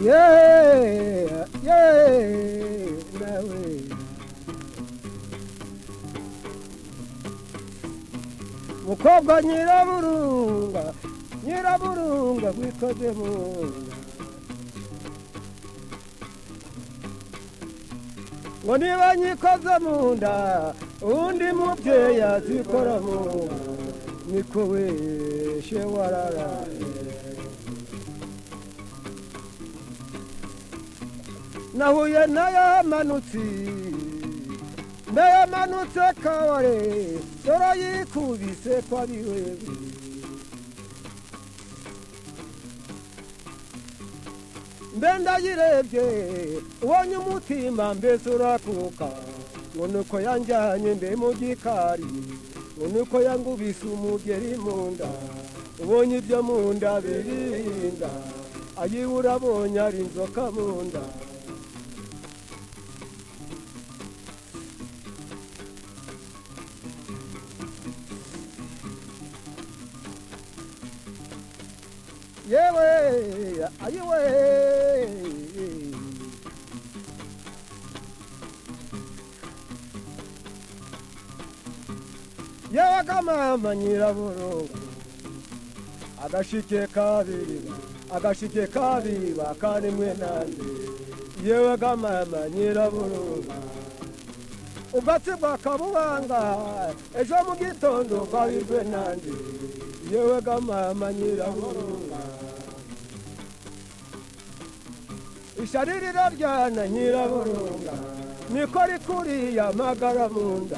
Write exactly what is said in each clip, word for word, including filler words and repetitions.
yeah, yeah, nawe mukobwa nyiraburunga nyiraburunga gwikoze munda ngo niba nyikoze munda undi mubyeyi azikora munda niko weshe wararaye nahuye nayamanutsi nayamanutse kaware dore yikubise kwa biwewe mbe ndayirebye ubonye umutima mbese urakuka ngo nuko yanjyanye mbe mu gikari ngo nuko yangubise umugeri mu nda ubonye ibyo mu nda birinda ayiwe urabonye ari inzoka mu nda yewe ayiwe yewe kamama nyiraburunga agashike kabiriba agashike kabiriba kandi mwe nande yewe kamama nyiraburunga ubwatsi bwa kabuhanga ejo mu gitondo kwabirwe nande yewe kamama nyiraburunga isharirira ryana nyiraburunga niko rikuriye amagara mu nda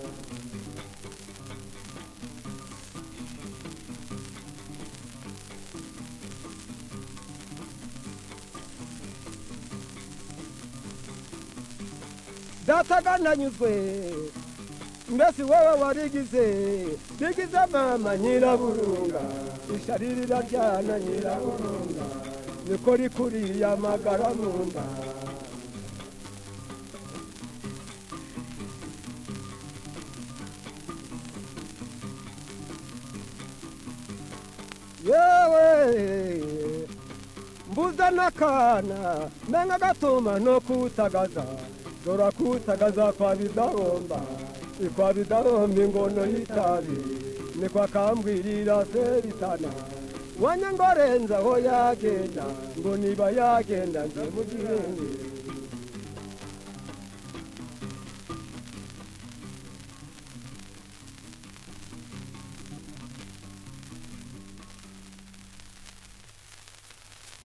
datagananyuzwe mbese wowe warigize bigize mama nyiraburunga isharirira ryana nyiraburunga niko rikuriye amagara mu nda yewe mbuza n'akana menga gatuma no kutagaza dora kutagaza kwa bidahomba ikwa bidahomba ingono y'itabi niko akambwirira seritana wanya ngorenza ho yagenda ngo niba yagenda nje mu gihenge